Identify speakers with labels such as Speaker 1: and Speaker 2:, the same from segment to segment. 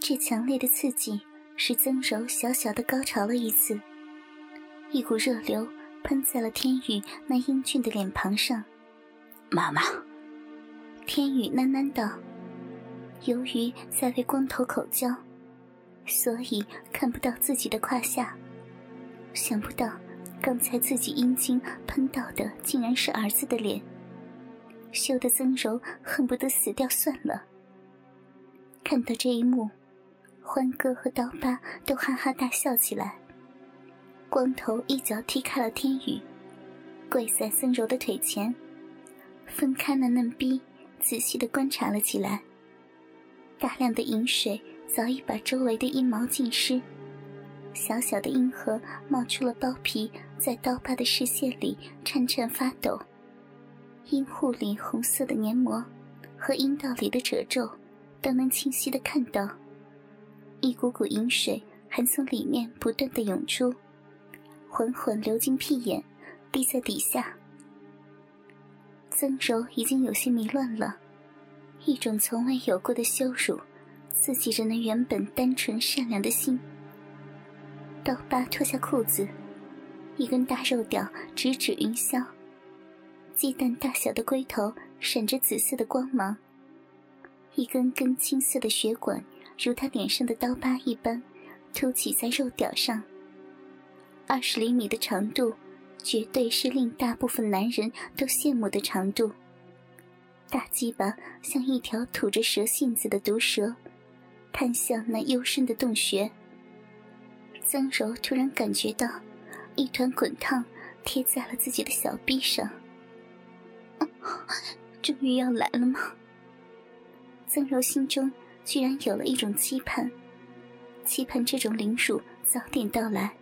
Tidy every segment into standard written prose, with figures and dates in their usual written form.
Speaker 1: 这强烈的刺激使曾柔小小的高潮了一次，一股热流喷在了天宇那英俊的脸庞上。
Speaker 2: 妈妈，
Speaker 1: 天宇喃喃道，由于在为光头口交，所以看不到自己的胯下，想不到刚才自己阴茎喷到的竟然是儿子的脸，羞得曾柔恨不得死掉算了。看到这一幕，欢哥和刀疤都哈哈大笑起来。光头一脚踢开了天宇，跪在曾柔的腿前，分开了嫩逼，仔细地观察了起来。大量的饮水早已把周围的阴毛浸湿，小小的阴核冒出了包皮，在刀疤的视线里颤颤发抖。阴户里红色的黏膜和阴道里的褶皱都能清晰地看到，一股股饮水还从里面不断地涌出，缓缓流进屁眼，滴在底下。曾柔已经有些迷乱了，一种从未有过的羞辱刺激着那原本单纯善良的心。刀疤脱下裤子，一根大肉屌直指云霄，鸡蛋大小的龟头闪着紫色的光芒，一根根青色的血管如他脸上的刀疤一般凸起在肉屌上。20厘米的长度绝对是令大部分男人都羡慕的长度。大鸡巴像一条吐着蛇信子的毒蛇，探向那幽深的洞穴。曾柔突然感觉到一团滚烫贴在了自己的小臂上。终于要来了吗？曾柔心中居然有了一种期盼，期盼这种凌辱早点到来。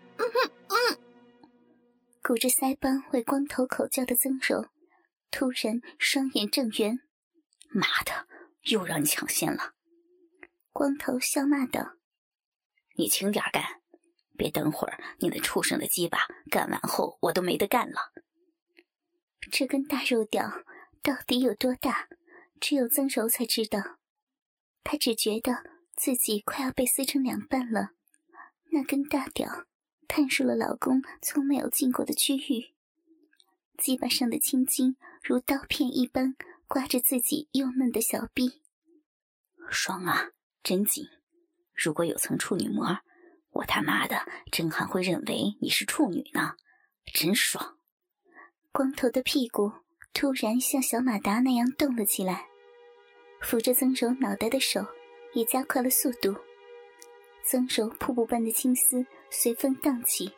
Speaker 1: 鼓着腮帮为光头口叫的曾柔突然双眼正圆。
Speaker 2: 妈的，又让你抢先了。
Speaker 1: 光头笑骂道，
Speaker 2: 你轻点干，别等会儿你那畜生的鸡巴干完后我都没得干了。
Speaker 1: 这根大肉屌到底有多大，只有曾柔才知道。他只觉得自己快要被撕成两半了，那根大屌探入了老公从没有进过的区域，鸡巴上的青筋如刀片一般刮着自己幼嫩的小臂。
Speaker 2: 爽啊，真紧，如果有层处女膜，我他妈的真还会认为你是处女呢，真爽。
Speaker 1: 光头的屁股突然像小马达那样动了起来，扶着曾柔脑袋的手也加快了速度。曾柔瀑布般的青丝随风荡起，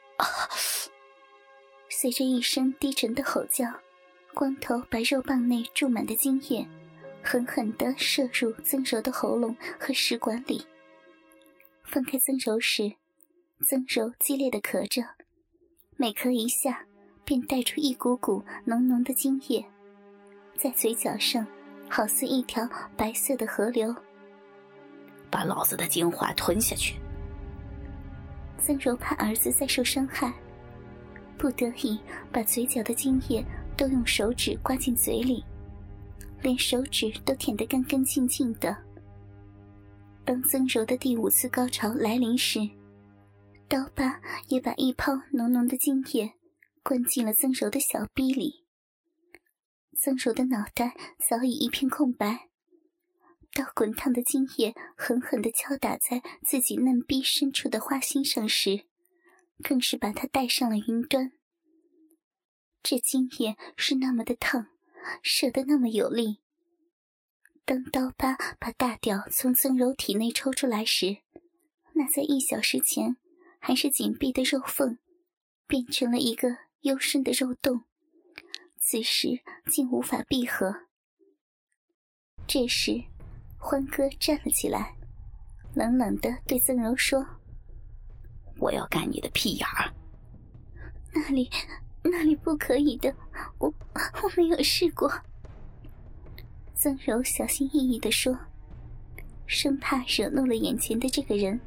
Speaker 1: 随着一声低沉的吼叫，光头把肉棒内注满的精液狠狠地射入曾柔的喉咙和食管里。放开曾柔时，曾柔激烈地咳着，每咳一下便带出一股股浓浓的精液，在嘴角上好似一条白色的河流。
Speaker 2: 把老子的精华吞下去。
Speaker 1: 曾柔怕儿子再受伤害，不得已把嘴角的精液都用手指刮进嘴里，连手指都舔得干干净净的。当曾柔的第5次高潮来临时，刀疤也把一泡浓浓的精液灌进了曾柔的小逼里。曾柔的脑袋早已一片空白，当滚烫的精液狠狠地敲打在自己嫩逼深处的花心上时，更是把它带上了云端。这精液是那么的烫，射得那么有力。当刀疤把大屌从曾柔体内抽出来时，那在1小时前还是紧闭的肉缝变成了一个幽深的肉洞，此时竟无法闭合。这时欢哥站了起来，冷冷地对曾柔说，
Speaker 2: 我要干你的屁眼儿。
Speaker 1: 那里不可以的，我没有试过。曾柔小心翼翼地说，生怕惹怒了眼前的这个人。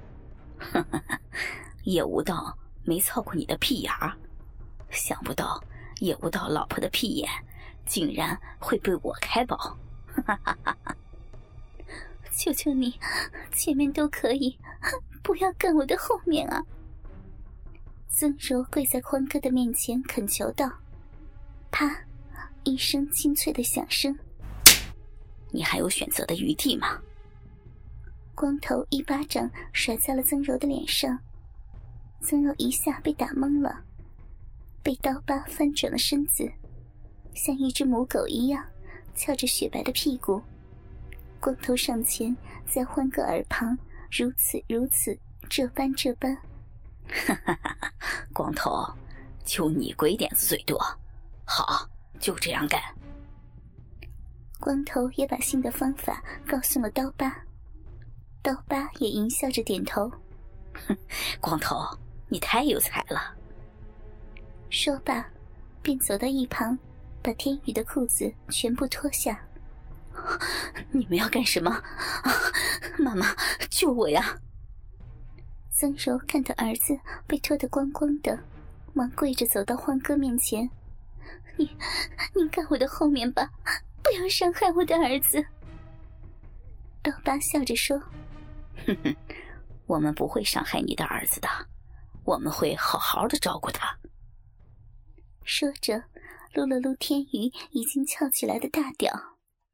Speaker 2: 业务道没操过你的屁眼儿，想不到业务道老婆的屁眼竟然会被我开包。
Speaker 1: 求求你，前面都可以，不要干我的后面啊！曾柔跪在欢哥的面前恳求道。啪，一声清脆的响声。
Speaker 2: 你还有选择的余地吗？
Speaker 1: 光头一巴掌甩在了曾柔的脸上，曾柔一下被打懵了，被刀疤翻转了身子，像一只母狗一样翘着雪白的屁股。光头上前在欢哥耳旁如此如此，这般这般。
Speaker 2: 哈哈哈！光头，就你鬼点子最多，好，就这样干。
Speaker 1: 光头也把新的方法告诉了刀疤，刀疤也淫笑着点头。
Speaker 2: 哼，光头，你太有才了。
Speaker 1: 说罢，便走到一旁，把天宇的裤子全部脱下。
Speaker 2: 你们要干什么？妈妈，救我呀！
Speaker 1: 曾柔看到儿子被脱得光光的，忙跪着走到欢哥面前。你干我的后面吧，不要伤害我的儿子。刀疤笑着说。
Speaker 2: 哼哼，我们不会伤害你的儿子的，我们会好好的照顾他。
Speaker 1: 说着撸了撸天宇已经翘起来的大屌。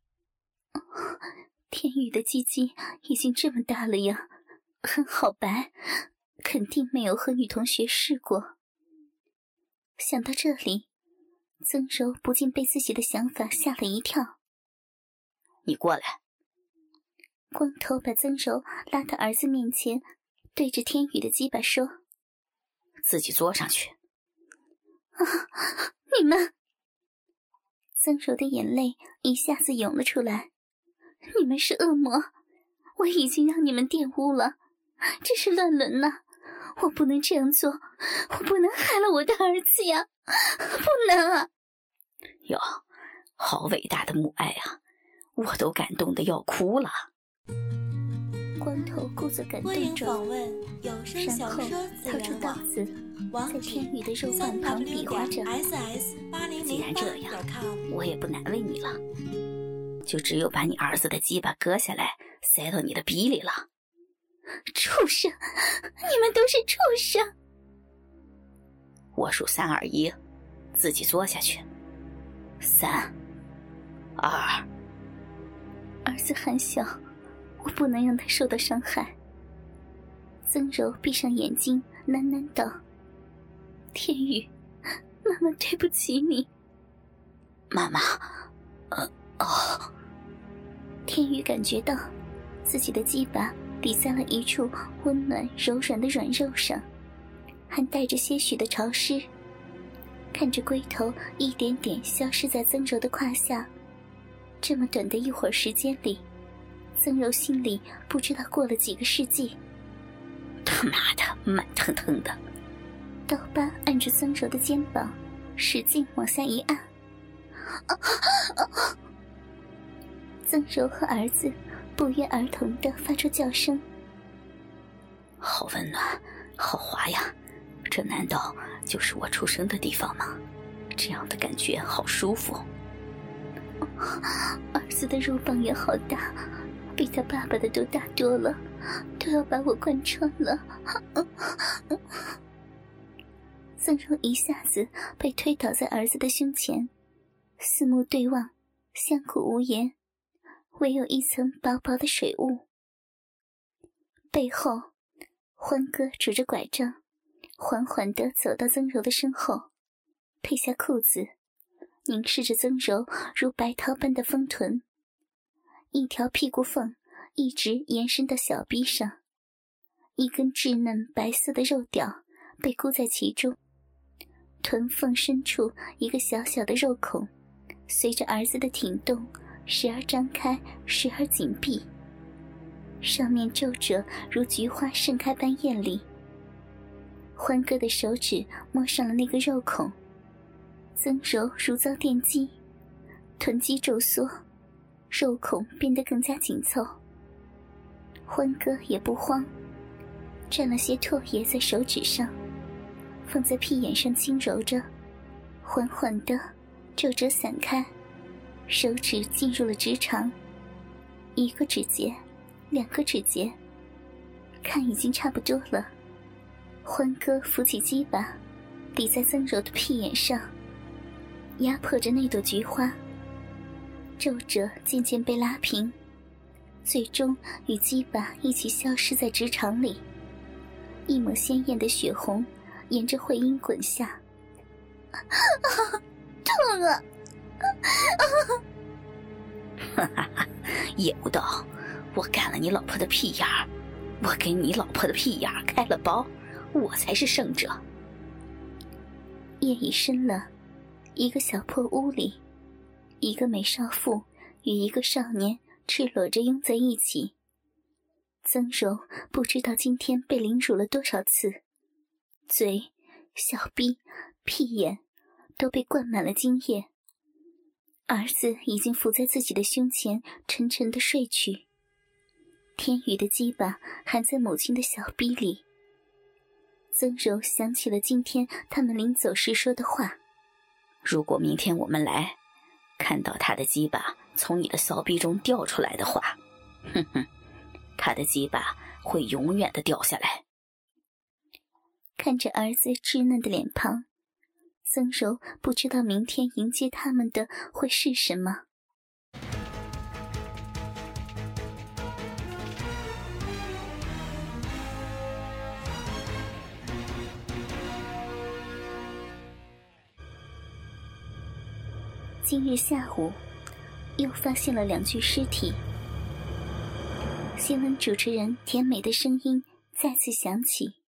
Speaker 1: 天宇的鸡鸡已经这么大了呀，很好白，肯定没有和女同学试过。想到这里，曾柔不禁被自己的想法吓了一跳。
Speaker 2: 你过来。
Speaker 1: 光头把曾柔拉到儿子面前，对着天宇的鸡巴说：
Speaker 2: 自己坐上去。
Speaker 1: 啊，你们！曾柔的眼泪一下子涌了出来。你们是恶魔，我已经让你们玷污了，这是乱伦呐！我不能这样做，我不能害了我的儿子呀，不能啊！
Speaker 2: 哟，好伟大的母爱啊，我都感动得要哭了。
Speaker 1: 光头故作感动中，然后掏出刀子，在天宇的肉棒旁比划着。
Speaker 2: 既然这样，我也不难为你了，就只有把你儿子的鸡巴割下来，塞到你的逼里了。
Speaker 1: 畜生！你们都是畜生！
Speaker 2: 我数3、2、1，自己坐下去。3、2。
Speaker 1: 儿子还小，我不能让他受到伤害。曾柔闭上眼睛，喃喃道：天宇，妈妈对不起你。
Speaker 2: 妈妈，
Speaker 1: 天宇感觉到自己的鸡巴抵在了一处温暖柔软的软肉上，还带着些许的潮湿。看着龟头一点点消失在曾柔的胯下，这么短的一会儿时间里，曾柔心里不知道过了几个世纪。
Speaker 2: 他妈的，慢腾腾的！
Speaker 1: 刀疤按住曾柔的肩膀，使劲往下一按。曾柔和儿子不约而同地发出叫声。
Speaker 2: 好温暖，好滑呀！这难道就是我出生的地方吗？这样的感觉好舒服。
Speaker 1: 儿子的肉棒也好大，比他爸爸的都大多了，都要把我贯穿了。曾柔一下子被推倒在儿子的胸前，四目对望，相顾无言，唯有一层薄薄的水雾。背后，欢哥拄着拐杖，缓缓地走到曾柔的身后，褪下裤子，凝视着曾柔如白桃般的丰臀，一条屁股缝一直延伸到小臂上，一根稚嫩白色的肉屌被箍在其中，臀缝深处一个小小的肉孔，随着儿子的挺动，时而张开，时而紧闭，上面皱褶如菊花盛开般艳丽。欢哥的手指摸上了那个肉孔，曾柔如遭电击，臀肌皱缩，肉孔变得更加紧凑。欢哥也不慌，蘸了些唾液在手指上，放在屁眼上轻揉着，缓缓地皱褶散开，手指进入了直肠，一个指节 2个指节，看已经差不多了。欢哥扶起鸡巴，抵在曾柔的屁眼上，压迫着那朵菊花。皱褶渐渐被拉平，最终与鸡巴一起消失在直肠里。一抹鲜艳的血红沿着会阴滚下。痛啊！
Speaker 2: 哈哈哈，也不道我干了你老婆的屁眼儿，我给你老婆的屁眼儿开了包，我才是胜者。
Speaker 1: 夜已深了，一个小破屋里，一个美少妇与一个少年赤裸着拥在一起。曾柔不知道今天被凌辱了多少次，嘴、小臂、屁眼都被灌满了精液。儿子已经伏在自己的胸前沉沉地睡去，天宇的鸡巴含在母亲的小臂里。曾柔想起了今天他们临走时说的话，
Speaker 2: 如果明天我们来看到他的鸡巴从你的骚逼中掉出来的话，哼哼，他的鸡巴会永远的掉下来。
Speaker 1: 看着儿子稚嫩的脸庞，曾柔不知道明天迎接他们的会是什么。今日下午，又发现了2具尸体。新闻主持人甜美的声音再次响起。